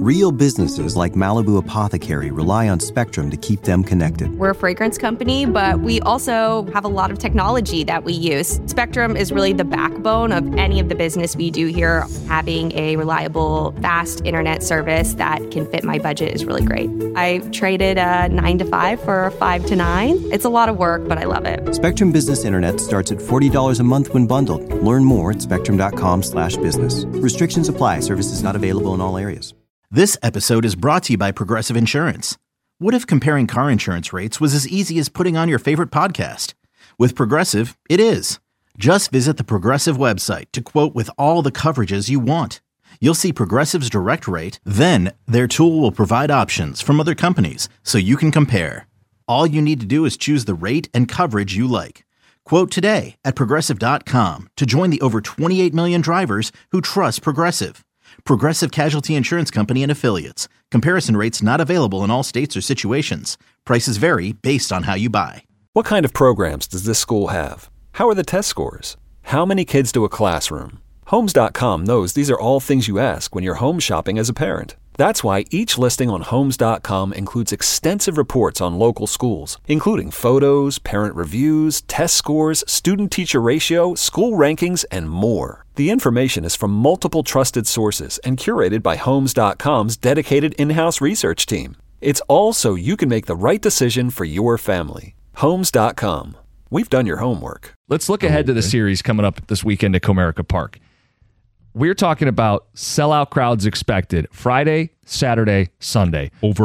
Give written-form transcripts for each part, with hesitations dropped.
Real businesses like Malibu Apothecary rely on Spectrum to keep them connected. We're a fragrance company, but we also have a lot of technology that we use. Spectrum is really the backbone of any of the business we do here. Having a reliable, fast internet service that can fit my budget is really great. I traded a 9 to 5 for a 5 to 9. It's a lot of work, but I love it. Spectrum Business Internet starts at $40 a month when bundled. Learn more at spectrum.com/business. Restrictions apply. Services not available in all areas. This episode is brought to you by Progressive Insurance. What if comparing car insurance rates was as easy as putting on your favorite podcast? With Progressive, it is. Just visit the Progressive website to quote with all the coverages you want. You'll see Progressive's direct rate, then their tool will provide options from other companies so you can compare. All you need to do is choose the rate and coverage you like. Quote today at Progressive.com to join the over 28 million drivers who trust Progressive. Progressive Casualty Insurance Company and Affiliates. Comparison rates not available in all states or situations. Prices vary based on how you buy. What kind of programs does this school have? How are the test scores? How many kids do a classroom? Homes.com knows these are all things you ask when you're home shopping as a parent. That's why each listing on Homes.com includes extensive reports on local schools, including photos, parent reviews, test scores, student-teacher ratio, school rankings, and more. The information is from multiple trusted sources and curated by Homes.com's dedicated in-house research team. It's all so you can make the right decision for your family. Homes.com. We've done your homework. Let's look ahead to the series coming up this weekend at Comerica Park. We're talking about sellout crowds expected Friday, Saturday, Sunday. Over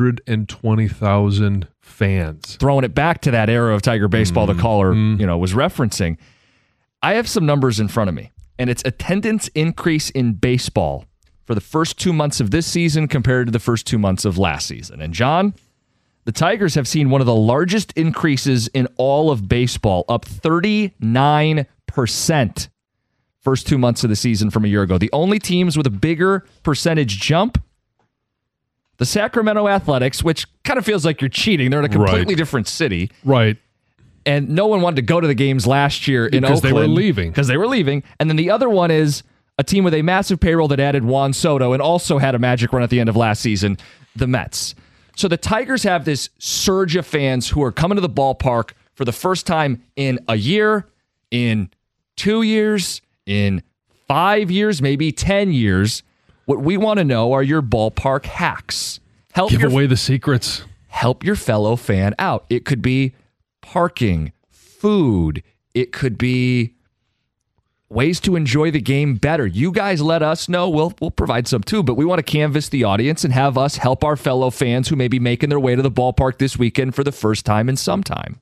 120,000 fans. Throwing it back to that era of Tiger baseball the caller was referencing. I have some numbers in front of me, and it's attendance increase in baseball for the first 2 months of this season compared to the first 2 months of last season. And John, the Tigers have seen one of the largest increases in all of baseball, up 39%. First 2 months of the season from a year ago. The only teams with a bigger percentage jump, the Sacramento Athletics, which kind of feels like you're cheating. They're in a completely different city. Right. And no one wanted to go to the games last year in Oakland. Because they were leaving. Because they were leaving. And then the other one is a team with a massive payroll that added Juan Soto and also had a magic run at the end of last season, the Mets. So the Tigers have this surge of fans who are coming to the ballpark for the first time in a year, in 2 years, in 5 years, maybe 10 years. What we want to know are your ballpark hacks. Give away the secrets. Help your fellow fan out. It could be parking, food. It could be ways to enjoy the game better. You guys let us know. We'll provide some too, but we want to canvass the audience and have us help our fellow fans who may be making their way to the ballpark this weekend for the first time in some time.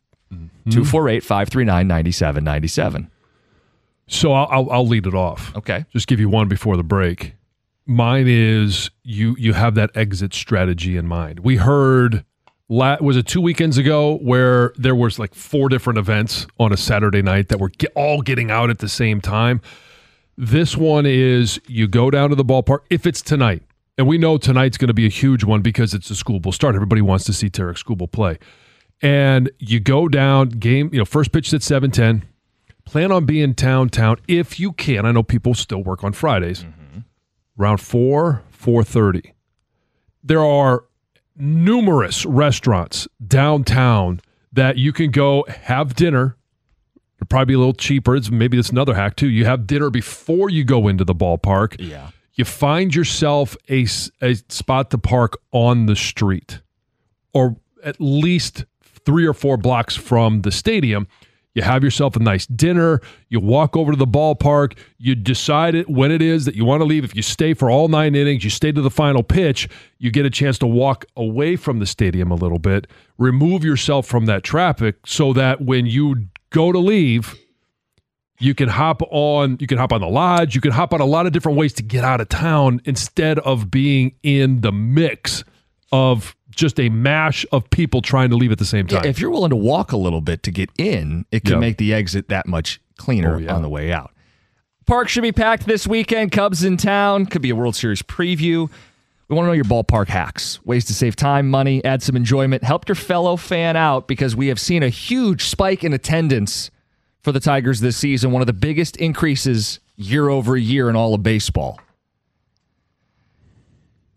248-539-9797. So I'll lead it off. Okay. Just give you one before the break. Mine is you have that exit strategy in mind. We heard, was it 2 weekends ago, where there was like 4 different events on a Saturday night that were all getting out at the same time. This one is you go down to the ballpark, if it's tonight, and we know tonight's going to be a huge one because it's the School Bowl start. Everybody wants to see Tarek Skubal play. And you go down, game, first pitch at 7:10. Plan on being town if you can. I know people still work on Fridays. Around 4:30. There are numerous restaurants downtown that you can go have dinner. It'll probably be a little cheaper. Maybe that's another hack too. You have dinner before you go into the ballpark. Yeah. You find yourself a spot to park on the street, or at least 3 or 4 blocks from the stadium. You have yourself a nice dinner. You walk over to the ballpark. You decide when it is that you want to leave. If you stay for all 9 innings, you stay to the final pitch, you get a chance to walk away from the stadium a little bit, remove yourself from that traffic so that when you go to leave, you can hop on the lodge. You can hop on a lot of different ways to get out of town instead of being in the mix of just a mash of people trying to leave at the same time. Yeah, if you're willing to walk a little bit to get in, it can make the exit that much cleaner on the way out. Park should be packed this weekend. Cubs in town. Could be a World Series preview. We want to know your ballpark hacks, ways to save time, money, add some enjoyment, help your fellow fan out, because we have seen a huge spike in attendance for the Tigers this season, one of the biggest increases year over year in all of baseball.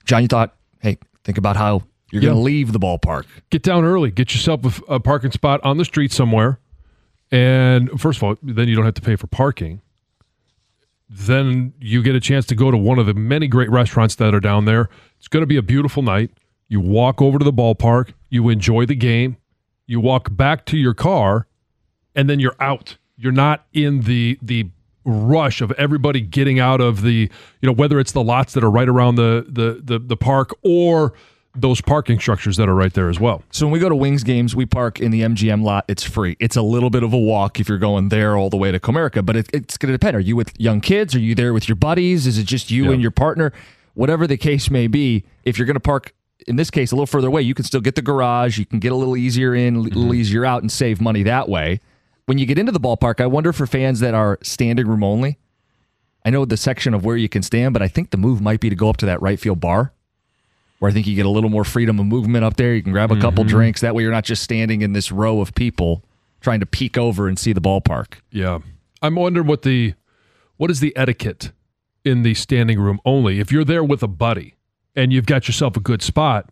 John, you thought, hey, think about how you're going to leave the ballpark. Get down early. Get yourself a parking spot on the street somewhere. And first of all, then you don't have to pay for parking. Then you get a chance to go to one of the many great restaurants that are down there. It's going to be a beautiful night. You walk over to the ballpark. You enjoy the game. You walk back to your car, and then you're out. You're not in the rush of everybody getting out of the, whether it's the lots that are right around the park or those parking structures that are right there as well. So when we go to Wings games, we park in the MGM lot. It's free. It's a little bit of a walk if you're going there all the way to Comerica, but it's going to depend. Are you with young kids? Are you there with your buddies? Is it just you and your partner? Whatever the case may be, if you're going to park, in this case, a little further away, you can still get the garage. You can get a little easier in, a little easier out, and save money that way. When you get into the ballpark, I wonder for fans that are standing room only, I know the section of where you can stand, but I think the move might be to go up to that right field bar, where I think you get a little more freedom of movement up there. You can grab a couple drinks. That way you're not just standing in this row of people trying to peek over and see the ballpark. Yeah. I'm wondering what is the etiquette in the standing room only? If you're there with a buddy and you've got yourself a good spot,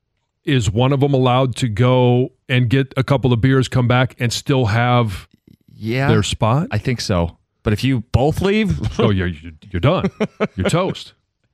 is one of them allowed to go and get a couple of beers, come back, and still have their spot? I think so. But if you both leave, oh, you're done. You're toast.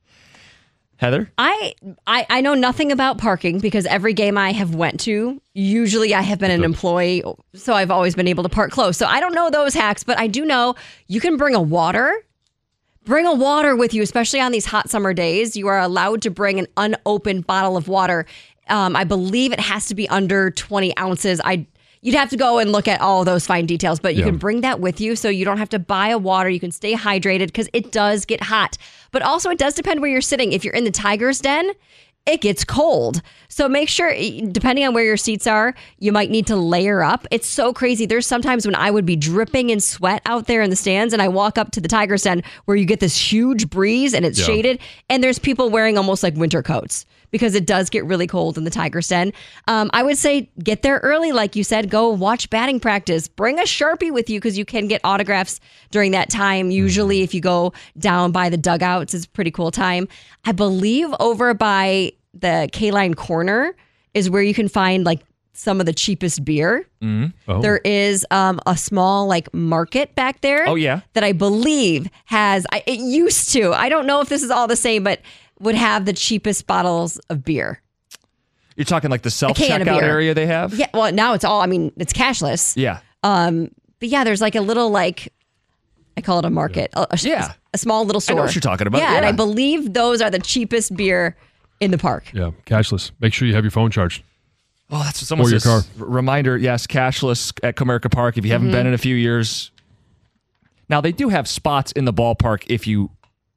Heather? I know nothing about parking because every game I have went to, usually I have been an employee, so I've always been able to park close. So I don't know those hacks, but I do know you can bring a water. Bring a water with you, especially on these hot summer days. You are allowed to bring an unopened bottle of water. I believe it has to be under 20 ounces. You'd have to go and look at all those fine details, but you can bring that with you so you don't have to buy a water. You can stay hydrated because it does get hot. But also it does depend where you're sitting. If you're in the Tigers Den, it gets cold. So make sure, depending on where your seats are, you might need to layer up. It's so crazy. There's sometimes when I would be dripping in sweat out there in the stands and I walk up to the Tigers Den where you get this huge breeze and it's shaded and there's people wearing almost like winter coats because it does get really cold in the Tigers Den. I would say get there early. Like you said, go watch batting practice. Bring a Sharpie with you because you can get autographs during that time. Usually if you go down by the dugouts, it's a pretty cool time. I believe over by the K-Line corner is where you can find like some of the cheapest beer. Oh. There is a small like market back there. Oh, yeah. That I believe has, it used to, I don't know if this is all the same, but would have the cheapest bottles of beer. You're talking like the self-checkout area they have? Yeah, well, now it's all, it's cashless. Yeah. But yeah, there's like a little like, I call it a market. A small little store. I know what you're talking about. Yeah, and I believe those are the cheapest beer in the park. Yeah, cashless. Make sure you have your phone charged. Oh, that's what someone says. Or your car. Reminder, yes, cashless at Comerica Park if you haven't been in a few years. Now, they do have spots in the ballpark if you,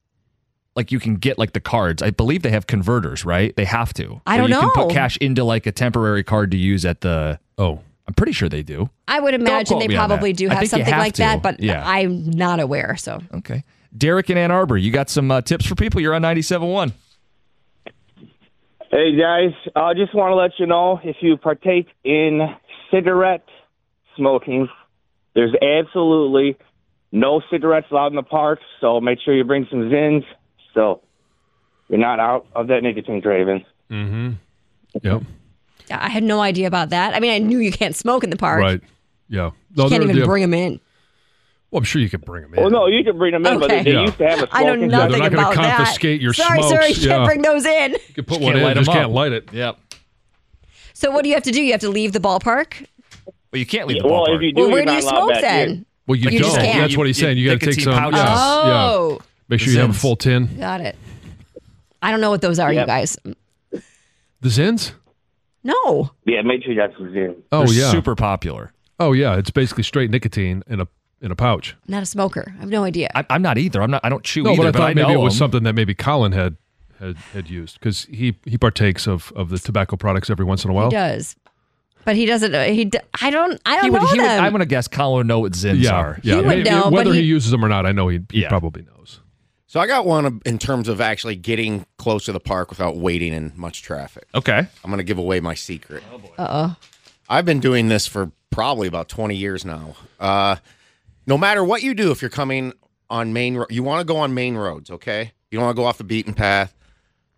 like you can get like the cards. I believe they have converters, right? They have to. I don't know. You can put cash into like a temporary card to use at the... Oh. I'm pretty sure they do. I would imagine they probably do have something like that, but I'm not aware, so. Okay. Derek in Ann Arbor, you got some tips for people? You're on 97.1. Hey, guys. I just want to let you know, if you partake in cigarette smoking, there's absolutely no cigarettes allowed in the park, so make sure you bring some Zins so you're not out of that nicotine craving. Mm-hmm. Yep. I had no idea about that. I mean, I knew you can't smoke in the park. Right. Yeah. No, you can't even bring them in. Well, I'm sure you could bring them in. Well, no, you can bring them in, but they used to have a smoking. I know nothing they're not about that. Confiscate your Sorry, smokes. Sorry, you can't bring those in. You can put one in, just can't light it. Yep. So what do you have to do? You have to leave the ballpark? Well, you can't leave the ballpark. Well, if you do, where do you smoke then? Well, you don't. That's what he's saying. You got to take some. Oh. Yeah. Make sure you have a full tin. Got it. I don't know what those are, you guys. The Zins? No. Yeah, make sure you got some Zins. Oh, They're super popular. Oh, yeah. It's basically straight nicotine in a pouch. Not a smoker. I have no idea. I'm not either. I don't chew either. But I thought know maybe it was them. something that maybe Colin had used because he partakes of the tobacco products every once in a while. He does. But he doesn't. I don't know them. I'm going to guess Colin would know what Zins are. Yeah. He would know. Whether he uses them or not, I know he probably knows. So I got one in terms of actually getting close to the park without waiting in much traffic. Okay. I'm going to give away my secret. Oh, boy. Uh-oh. I've been doing this for probably about 20 years now. No matter what you do, if you're coming on main road, you want to go on main roads, okay? You don't want to go off the beaten path.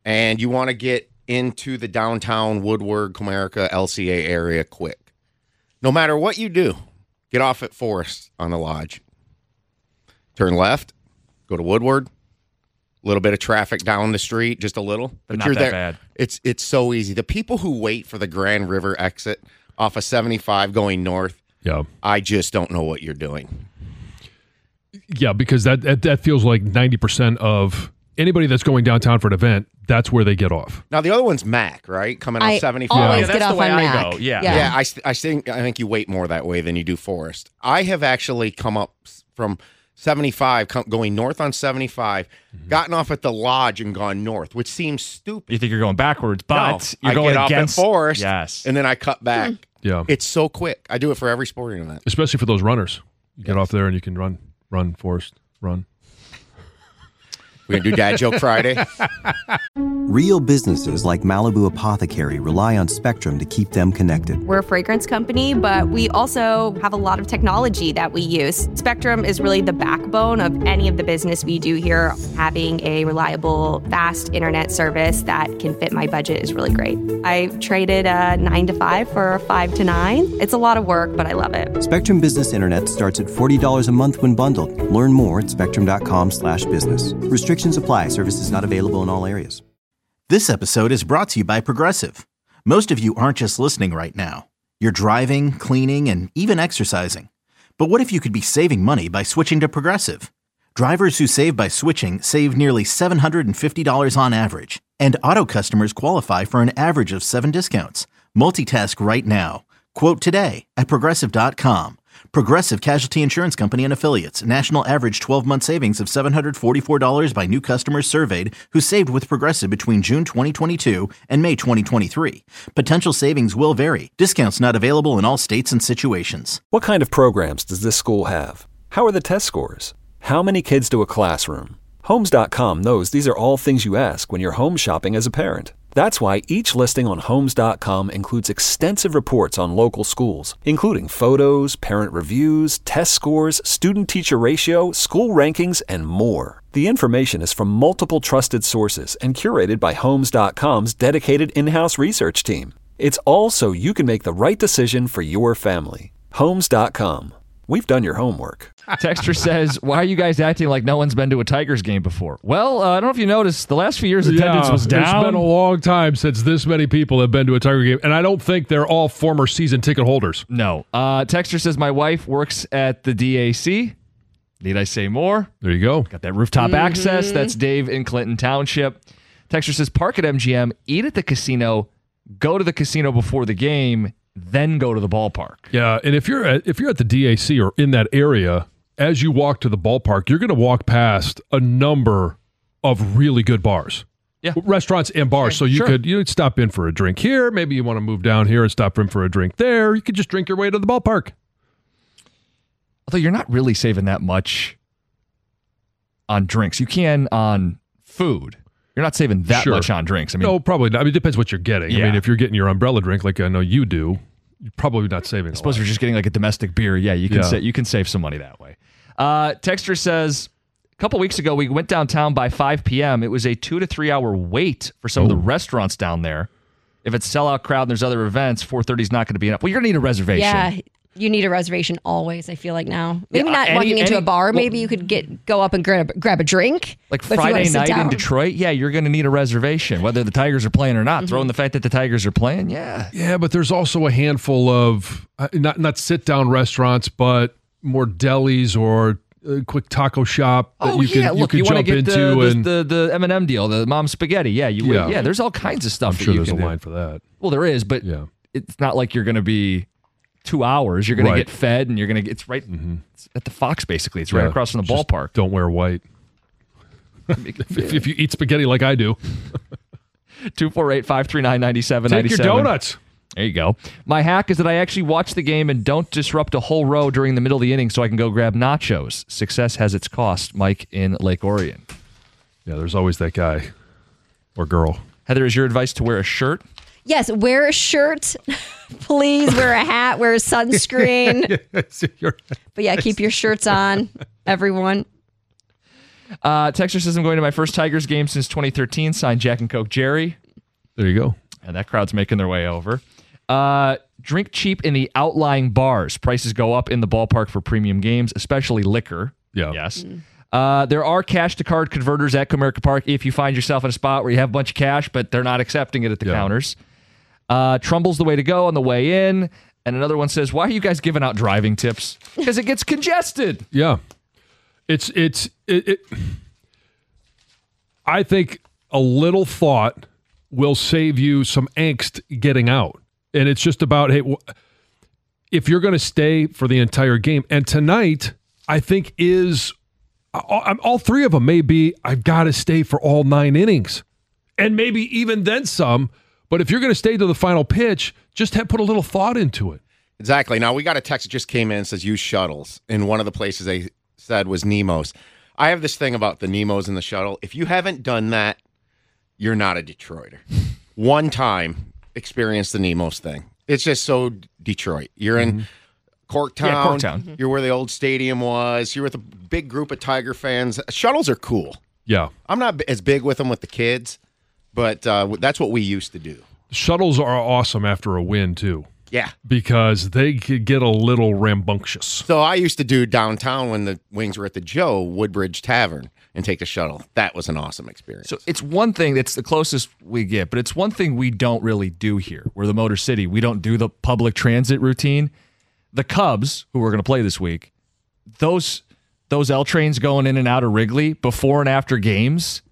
and you want to get into the downtown Woodward, Comerica, LCA area quick. No matter what you do, get off at Forest on the Lodge. Turn left, go to Woodward. A little bit of traffic down the street, just a little. But not you're that there. bad. It's so easy. The people who wait for the Grand River exit off of 75 going north, I just don't know what you're doing. Yeah, because that feels like 90% of anybody that's going downtown for an event, that's where they get off. Now, the other one's Mac, right? Coming off 75. Always that's get off the way on I Mac. go. Yeah. Yeah, I think you wait more that way than you do Forest. I have actually come up from 75, going north on 75, gotten off at the Lodge and gone north, which seems stupid. You think you're going backwards, but No, you're going I get against off at Forest, Yes. and then I cut back. Yeah. It's so quick. I do it for every sporting event. Especially for those runners. You get off there and you can run, Forrest, run. We're going to do Dad Joke Friday. Real businesses like Malibu Apothecary rely on Spectrum to keep them connected. We're a fragrance company, but we also have a lot of technology that we use. Spectrum is really the backbone of any of the business we do here. Having a reliable, fast internet service that can fit my budget is really great. I traded a 9 to 5 for a 5 to 9. It's a lot of work, but I love it. Spectrum Business Internet starts at $40 a month when bundled. Learn more at spectrum.com/business. Restrictions apply. Services not available in all areas. This episode is brought to you by Progressive. Most of you aren't just listening right now. You're driving, cleaning, and even exercising. But what if you could be saving money by switching to Progressive? Drivers who save by switching save nearly $750 on average. And auto customers qualify for an average of 7 discounts. Multitask right now. Quote today at Progressive.com. Progressive Casualty Insurance Company and Affiliates. National average 12-month savings of $744 by new customers surveyed who saved with Progressive between June 2022 and May 2023. Potential savings will vary. Discounts not available in all states and situations. What kind of programs does this school have? How are the test scores? How many kids do a classroom? Homes.com knows these are all things you ask when you're home shopping as a parent. That's why each listing on Homes.com includes extensive reports on local schools, including photos, parent reviews, test scores, student-teacher ratio, school rankings, and more. The information is from multiple trusted sources and curated by Homes.com's dedicated in-house research team. It's all so you can make the right decision for your family. Homes.com. We've done your homework. Texter says, why are you guys acting like no one's been to a Tigers game before? Well, I don't know if you noticed, the last few years attendance was down. It's been a long time since this many people have been to a Tiger game, and I don't think they're all former season ticket holders. No. Texter says, my wife works at the DAC. Need I say more? There you go. Got that rooftop access. That's Dave in Clinton Township. Texter says, park at MGM, eat at the casino, go to the casino before the game, then go to the ballpark. Yeah, and if you're at the DAC or in that area, as you walk to the ballpark, you're going to walk past a number of really good bars. Yeah. Restaurants and bars. So you'd stop in for a drink here. Maybe you want to move down here and stop in for a drink there. You could just drink your way to the ballpark. Although you're not really saving that much on drinks. You can on food. You're not saving that much on drinks. I mean, no, probably not. I mean, it depends what you're getting. Yeah. I mean, if you're getting your umbrella drink like I know you do, you're probably not saving. I suppose if you're just getting like a domestic beer, you can save some money that way. Texter says, a couple weeks ago, we went downtown by 5 p.m. It was a 2 to 3 hour wait for some of the restaurants down there. If it's sellout crowd and there's other events, 4:30 is not going to be enough. Well, you're going to need a reservation. Yeah, you need a reservation always, I feel like now. Maybe not walking into a bar. Maybe you could go up and grab a drink. Like Friday night in Detroit, you're going to need a reservation, whether the Tigers are playing or not. Throw in the fact that the Tigers are playing, Yeah, but there's also a handful of, not sit-down restaurants, but more delis or a quick taco shop that you could jump into. The M&M deal, the mom spaghetti. There's all kinds of stuff. I'm sure there's a line for that. Well, there is, but it's not like you're going to be 2 hours. You're going to get fed, and you're going to get, it's right it's at the Fox, basically. It's right across from the ballpark. Don't wear white. if you eat spaghetti like I do. 248-539-9797. Take your donuts. There you go. My hack is that I actually watch the game and don't disrupt a whole row during the middle of the inning so I can go grab nachos. Success has its cost. Mike in Lake Orion. Yeah, there's always that guy or girl. Heather, is your advice to wear a shirt? Yes, wear a shirt. Please wear a hat, wear a sunscreen. But yeah, keep your shirts on, everyone. Texter says, I'm going to my first Tigers game since 2013. Signed Jack and Coke Jerry. There you go. And that crowd's making their way over. Drink cheap in the outlying bars. Prices go up in the ballpark for premium games, especially liquor. Yeah. Yes. There are cash-to-card converters at Comerica Park if you find yourself in a spot where you have a bunch of cash, but they're not accepting it at the counters. Trumbull's the way to go on the way in. And another one says, why are you guys giving out driving tips? Because it gets congested. Yeah. I think a little thought will save you some angst getting out. And it's just about, hey, if you're going to stay for the entire game, and tonight, I think is, all three of them may be, I've got to stay for all 9 innings. And maybe even then some. But if you're going to stay to the final pitch, just put a little thought into it. Exactly. Now, we got a text that just came in and says use shuttles. And one of the places they said was Nemo's. I have this thing about the Nemo's and the shuttle. If you haven't done that, you're not a Detroiter. One time, experience the Nemo's thing. It's just so Detroit. You're in Corktown. Yeah, Corktown. You're where the old stadium was. You're with a big group of Tiger fans. Shuttles are cool. Yeah. I'm not as big with them with the kids, but that's what we used to do. Shuttles are awesome after a win, too. Yeah. Because they could get a little rambunctious. So I used to do downtown when the Wings were at the Joe Woodbridge Tavern and take the shuttle. That was an awesome experience. So it's one thing that's the closest we get, but it's one thing we don't really do here. We're the Motor City. We don't do the public transit routine. The Cubs, who we're going to play this week, those L trains going in and out of Wrigley before and after games,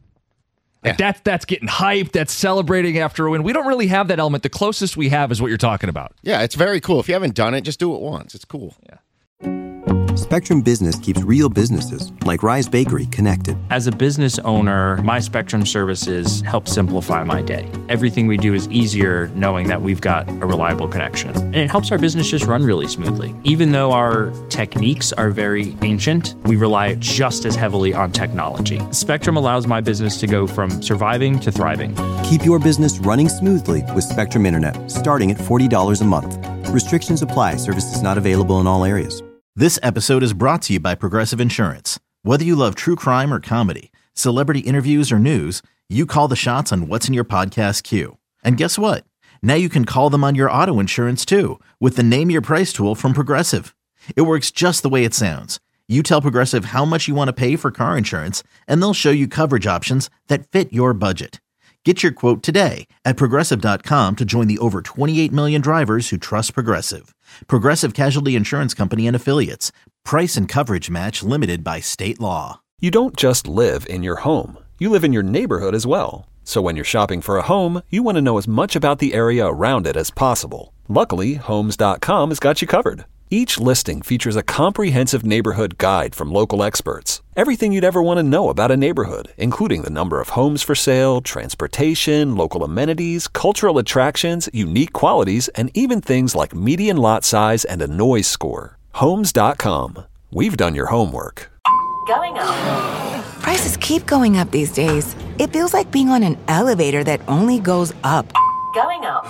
that's getting hyped. That's celebrating after a win. We don't really have that element. The closest we have is what you're talking about. Yeah, it's very cool. If you haven't done it, just do it once. It's cool. Yeah. Spectrum Business keeps real businesses, like Rise Bakery, connected. As a business owner, my Spectrum services help simplify my day. Everything we do is easier knowing that we've got a reliable connection. And it helps our business just run really smoothly. Even though our techniques are very ancient, we rely just as heavily on technology. Spectrum allows my business to go from surviving to thriving. Keep your business running smoothly with Spectrum Internet, starting at $40 a month. Restrictions apply. Services not available in all areas. This episode is brought to you by Progressive Insurance. Whether you love true crime or comedy, celebrity interviews or news, you call the shots on what's in your podcast queue. And guess what? Now you can call them on your auto insurance too with the Name Your Price tool from Progressive. It works just the way it sounds. You tell Progressive how much you want to pay for car insurance, and they'll show you coverage options that fit your budget. Get your quote today at Progressive.com to join the over 28 million drivers who trust Progressive. Progressive Casualty Insurance Company and Affiliates. Price and coverage match limited by state law. You don't just live in your home. You live in your neighborhood as well. So when you're shopping for a home, you want to know as much about the area around it as possible. Luckily, Homes.com has got you covered. Each listing features a comprehensive neighborhood guide from local experts. Everything you'd ever want to know about a neighborhood, including the number of homes for sale, transportation, local amenities, cultural attractions, unique qualities, and even things like median lot size and a noise score. Homes.com. We've done your homework. Going up. Prices keep going up these days. It feels like being on an elevator that only goes up. Going up.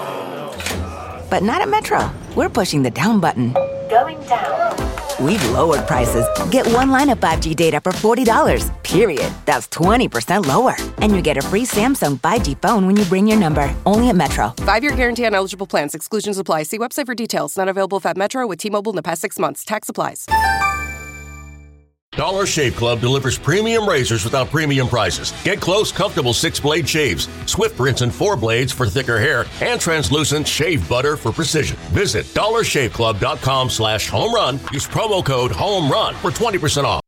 But not at Metro. We're pushing the down button. Going down. We've lowered prices. Get one line of 5G data for $40, period. That's 20% lower. And you get a free Samsung 5G phone when you bring your number. Only at Metro. 5-year guarantee on eligible plans. Exclusions apply. See website for details. Not available at Metro with T-Mobile in the past 6 months. Tax applies. Dollar Shave Club delivers premium razors without premium prices. Get close, comfortable 6-blade shaves, swift rinse and 4 blades for thicker hair, and translucent shave butter for precision. Visit dollarshaveclub.com/homerun. Use promo code HOMERUN for 20% off.